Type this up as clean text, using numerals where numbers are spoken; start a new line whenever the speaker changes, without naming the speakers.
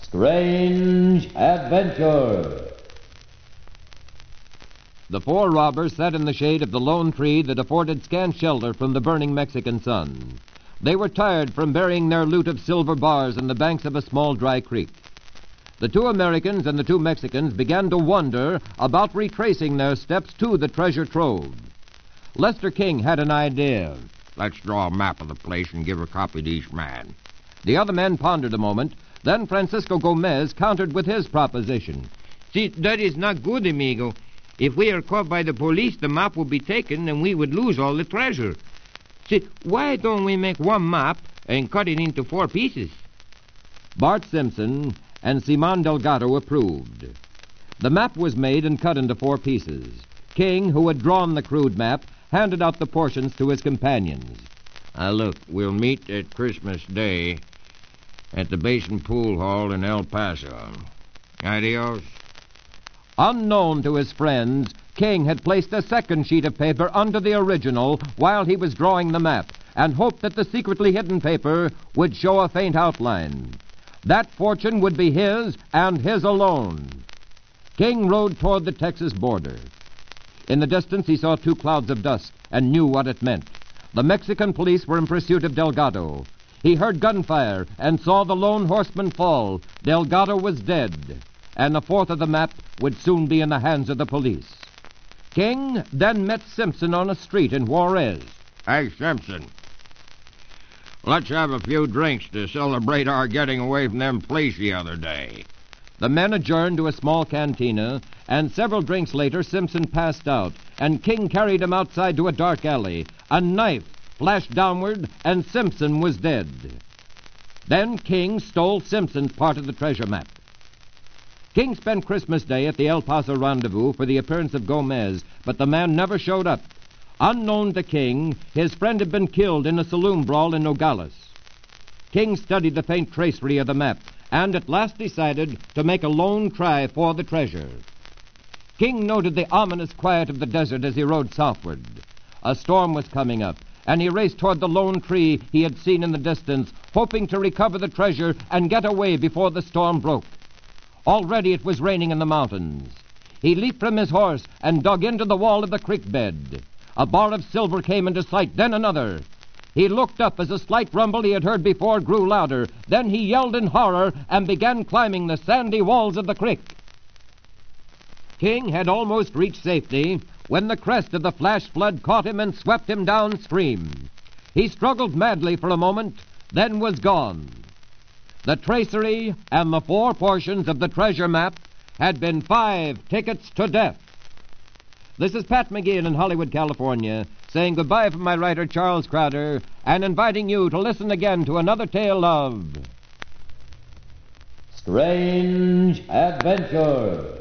Strange Adventure.
The four robbers sat in the shade of the lone tree that afforded scant shelter from the burning Mexican sun. They were tired from burying their loot of silver bars in the banks of a small dry creek. The two Americans and the two Mexicans began to wonder about retracing their steps to the treasure trove. Lester King had an idea.
Let's draw a map of the place and give a copy to each man.
The other men pondered a moment. Then Francisco Gomez countered with his proposition.
See, that is not good, amigo. If we are caught by the police, the map will be taken and we would lose all the treasure. See, why don't we make one map and cut it into 4 pieces?
Bart Simpson and Simon Delgado approved. The map was made and cut into 4 pieces. King, who had drawn the crude map, handed out the portions to his companions.
Look, we'll meet at Christmas Day at the Basin Pool Hall in El Paso. Adios.
Unknown to his friends, King had placed a second sheet of paper under the original while he was drawing the map, and hoped that the secretly hidden paper would show a faint outline. That fortune would be his and his alone. King rode toward the Texas border. In the distance he saw 2 clouds of dust and knew what it meant. The Mexican police were in pursuit of Delgado. He heard gunfire and saw the lone horseman fall. Delgado was dead, and a fourth of the map would soon be in the hands of the police. King then met Simpson on a street in Juarez.
Hey, Simpson. Let's have a few drinks to celebrate our getting away from them police the other day.
The men adjourned to a small cantina, and several drinks later Simpson passed out, and King carried him outside to a dark alley. A knife flashed downward, and Simpson was dead. Then King stole Simpson's part of the treasure map. King spent Christmas Day at the El Paso rendezvous for the appearance of Gomez, but the man never showed up. Unknown to King, his friend had been killed in a saloon brawl in Nogales. King studied the faint tracery of the map, and at last decided to make a lone try for the treasure. King noted the ominous quiet of the desert as he rode southward. A storm was coming up, and he raced toward the lone tree he had seen in the distance, hoping to recover the treasure and get away before the storm broke. Already it was raining in the mountains. He leaped from his horse and dug into the wall of the creek bed. A bar of silver came into sight, then another. He looked up as a slight rumble he had heard before grew louder. Then he yelled in horror and began climbing the sandy walls of the creek. King had almost reached safety when the crest of the flash flood caught him and swept him downstream. He struggled madly for a moment, then was gone. The tracery and the 4 portions of the treasure map had been 5 tickets to death. This is Pat McGeehan in Hollywood, California, saying goodbye from my writer Charles Crowder and inviting you to listen again to another tale of
Strange Adventure.